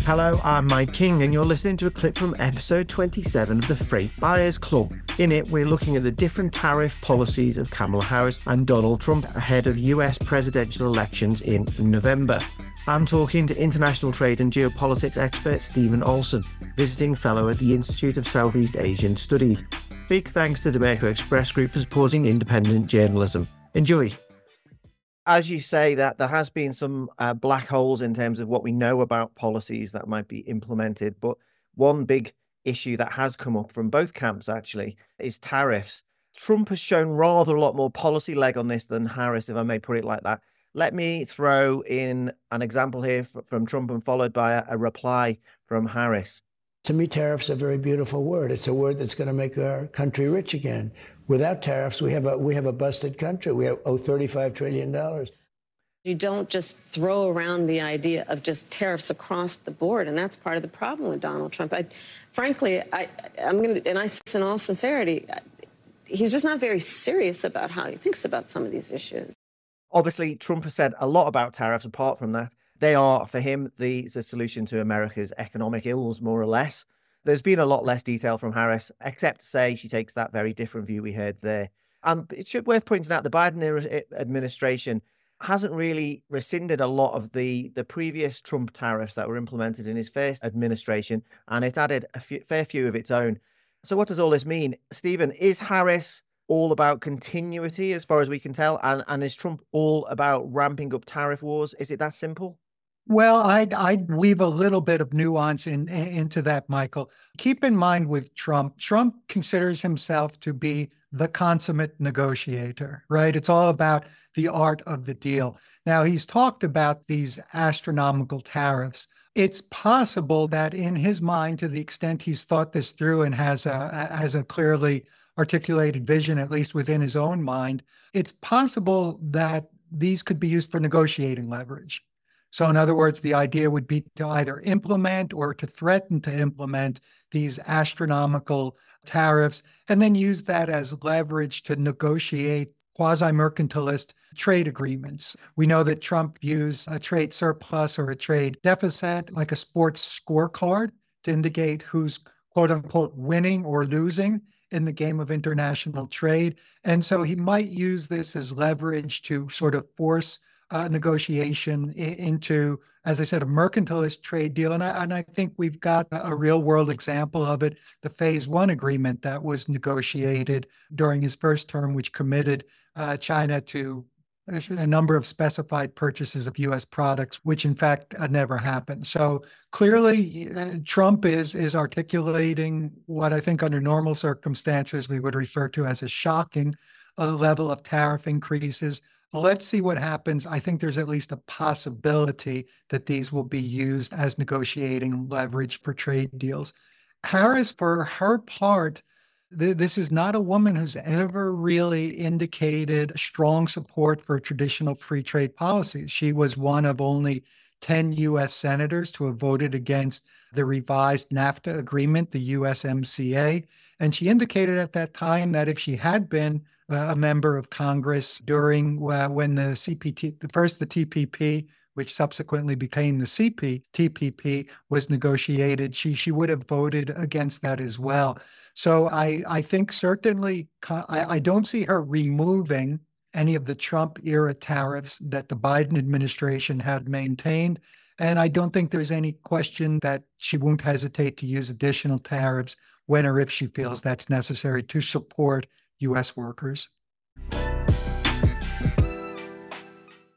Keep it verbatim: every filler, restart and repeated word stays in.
Hello, I'm Mike King, and you're listening to a clip from episode twenty-seven of the Freight Buyers Club. In it, we're looking at the different tariff policies of Kamala Harris and Donald Trump ahead of U S presidential elections in November. I'm talking to international trade and geopolitics expert Stephen Olson, visiting fellow at the Institute of Southeast Asian Studies. Big thanks to DeMeco Express Group for supporting independent journalism. Enjoy. As you say, that there has been some uh, black holes in terms of what we know about policies that might be implemented. But one big issue that has come up from both camps, actually, is tariffs. Trump has shown rather a lot more policy leg on this than Harris, if I may put it like that. Let me throw in an example here f- from Trump and followed by a, a reply from Harris. To me, tariffs are a very beautiful word. It's a word that's going to make our country rich again. Without tariffs, we have a we have a busted country. We have, owe thirty-five trillion dollars. You don't just throw around the idea of just tariffs across the board, and that's part of the problem with Donald Trump. I, frankly, I, I'm going to, and I say this in all sincerity, he's just not very serious about how he thinks about some of these issues. Obviously, Trump has said a lot about tariffs. Apart from that, they are, for him, the, the solution to America's economic ills, more or less. There's been a lot less detail from Harris, except to say she takes that very different view we heard there. And it should worth pointing out the Biden administration hasn't really rescinded a lot of the, the previous Trump tariffs that were implemented in his first administration, and it added a few, fair few of its own. So what does all this mean? Stephen, is Harris all about continuity as far as we can tell? And, and is Trump all about ramping up tariff wars? Is it that simple? Well, I'd, I'd weave a little bit of nuance in, in, into that, Michael. Keep in mind with Trump, Trump considers himself to be the consummate negotiator, right? It's all about the art of the deal. Now, he's talked about these astronomical tariffs. It's possible that in his mind, to the extent he's thought this through and has a, has a clearly articulated vision, at least within his own mind, it's possible that these could be used for negotiating leverage. So in other words, the idea would be to either implement or to threaten to implement these astronomical tariffs and then use that as leverage to negotiate quasi-mercantilist trade agreements. We know that Trump views a trade surplus or a trade deficit like a sports scorecard to indicate who's quote unquote winning or losing in the game of international trade. And so he might use this as leverage to sort of force Uh, negotiation into, as I said, a mercantilist trade deal. And I, and I think we've got a real world example of it, the phase one agreement that was negotiated during his first term, which committed uh, China to a number of specified purchases of U S products, which in fact uh, never happened. So clearly, uh, Trump is, is articulating what I think under normal circumstances we would refer to as a shocking uh, level of tariff increases. Let's see what happens. I think there's at least a possibility that these will be used as negotiating leverage for trade deals. Harris, for her part, th- this is not a woman who's ever really indicated strong support for traditional free trade policies. She was one of only ten U S senators to have voted against the revised NAFTA agreement, the U S M C A. And she indicated at that time that if she had been Uh, a member of Congress during uh, when the C P T, the first the T P P, which subsequently became the C P T P P, was negotiated, she she would have voted against that as well. So I I think certainly I, I don't see her removing any of the Trump era tariffs that the Biden administration had maintained, and I don't think there's any question that she won't hesitate to use additional tariffs when or if she feels that's necessary to support U S workers.